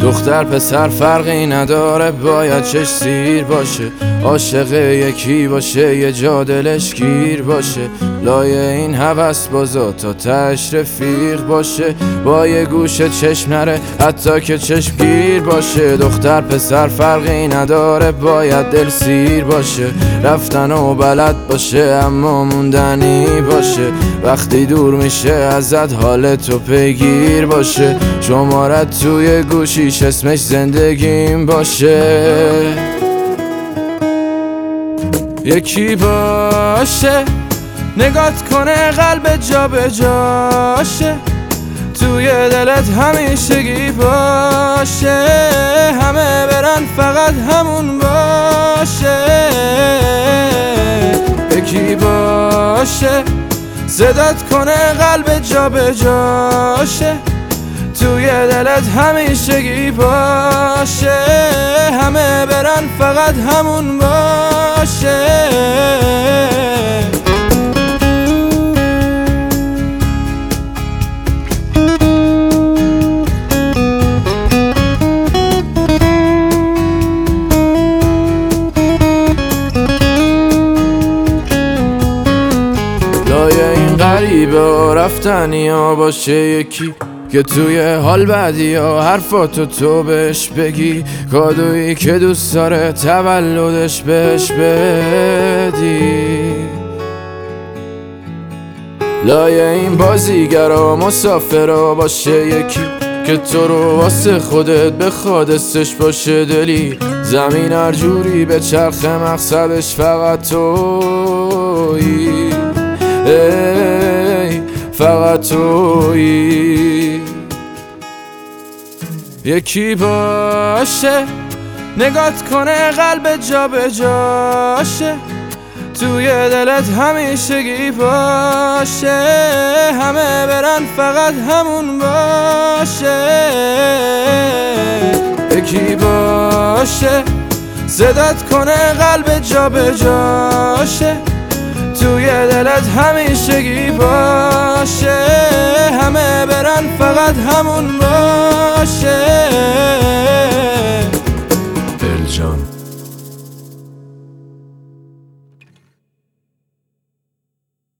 دختر پسر فرقی نداره، باید چش سیر باشه، عاشق یکی باشه، یه جا دلش گیر باشه، لای این هوس بازا تا تهش رفیق باشه، با یه گوشه چشم نره حتی که چشم گیر باشه. دختر پسر فرقی نداره، باید دل سیر باشه، رفتن و بلد باشه اما موندنی باشه، وقتی دور میشه ازت حالتو پیگیر باشه، شمارت توی گوشیش اسمش زندگیم باشه. یکی باشه نگات کنه قلب جا به جاشه، توی دلت همیشگی باشه، همه برن فقط همون باشه. یکی باشه صدات کنه قلب جا به جاشه، توی دلت همیشگی باشه، همه برن فقط همون باشه. لای این غریبه و رفتنی ها باشه یکی که توی حال بعدی ها حرفاتو تو بهش بگی، کادویی که دوست داره تولدش بهش بدی. لای این بازیگرا مسافرا باشه یکی که تو رو واسه خودت بخواد استش باشه دلی، زمین هر جوری به چرخ مقصدش فقط تویی، فقط تویی. یکی باشه نگات کنه قلب جا به جاشه، توی دلت همیشگی باشه، همه برن فقط همون باشه. یکی باشه صدات کنه قلب جا به جاشه، توی دلت همیشگی باشه، همه برن فقط همون باشه.